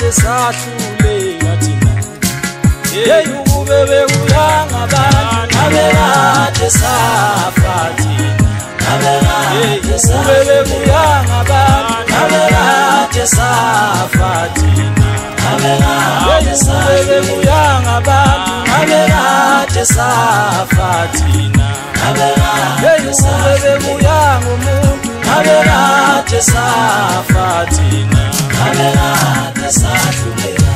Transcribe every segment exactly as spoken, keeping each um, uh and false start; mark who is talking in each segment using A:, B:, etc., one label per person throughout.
A: kade sahluleka thina hey ukubebe kuyanga abantu ngabe kade safa thina ngabe kade ukubebe kuyanga abantu ngabe kade safa thina ngabe kade ukubebe kuyanga abantu ngabe kade safa thina ngabe kade ukubebe kuyanga umuntu ngabe kade safa thina ngabe kade sahluleka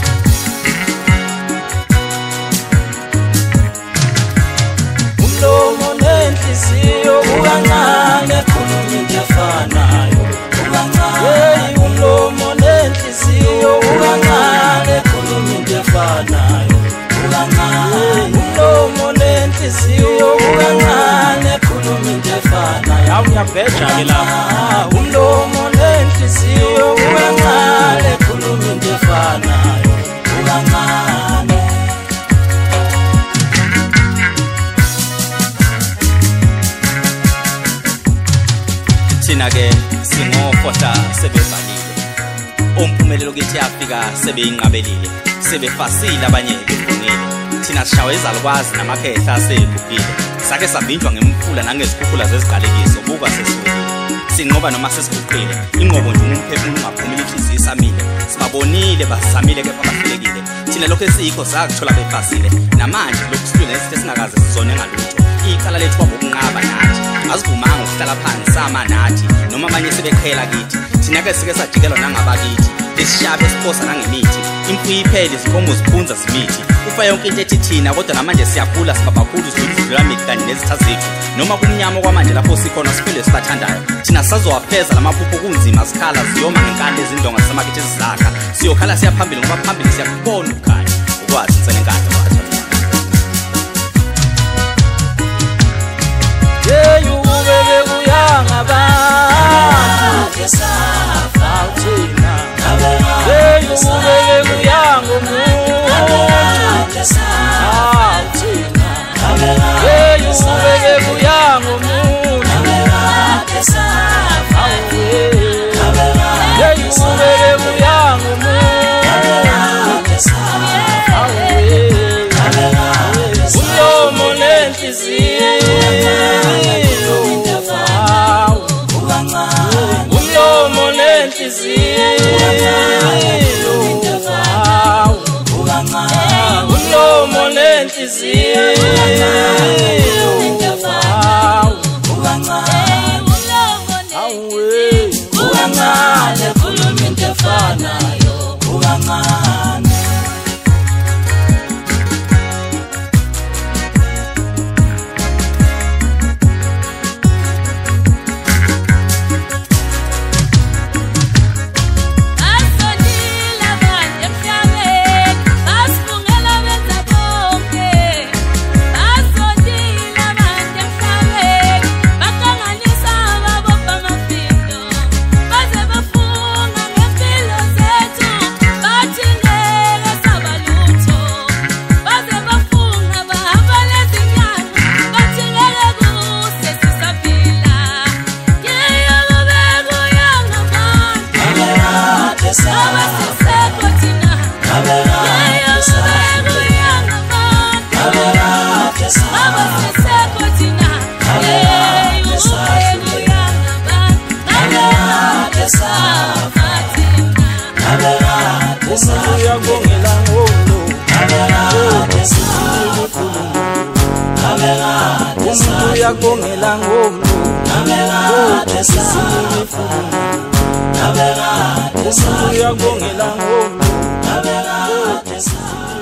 A: umlomo nenhliziyo ukancane khuluma into efanayo ukancane umlomo nenhliziyo ukancane khuluma into efanayo ukancane umlomo nenhliziyo ukancane khuluma into efanayo awuyabheja ke lapha umlomo nenhliziyo ukancane khuluma into efanayo ukancane
B: thina ke singofohla sebevalile umphumelelo kithi yafika sebeyinqabelile sebefasile abanye befungile thina sishawe izalukwazi namakhehla asebhubhile sake savinjwa ngemfula nangezikhukhula zeziqalekiso buka sesifike sinqoba noma sesiguqile inqobo nje umphefumulo ungaphumeli inhliziyo isamile sibabonile basamile kepha bahlelekile thina lokho esikho sakuthola befasile namanje lokhu sifike nesithe singakaze sizone ngalutho icala lethu kwabokunqaba nathi azivumanga ukuhlala phansi sama nathi noma abanye sebekhela kithi thina ke sike sajikelwa nangabakithi lesishabe siposa nangemithi imfuyo iphele izinkomo ziphunza simithi ufa yonke into ethi thina kodwa namanje siyakhula sibabakhulu sidlula mithi kanye nezitha zethu noma kumnyama kwamanje lapho sikhona siphele sibathandayo thina sazowapheza lamaphupho kunzima sikhala ziyoma ngenkande ezindonga samakithi ezizakha siyokhala siyaphambili ngoba phambili siyakubona ukukhanya ukwazi insene enkande wathi
A: hey ukubebe kuyanga abantu safa thina hey ukubebe kuyanga umuntu safa thina hey ukubebe kuyanga umuntu safa hey ukubebe kuyanga umuntu safa umlomo nenhliziyo umlomo nenhliziyo umlomo nenhliziyo ukancane khuluma into efanayo ukancane yakongela ngomlo nabekade sifuna nabekade yakongela ngomlo nabekade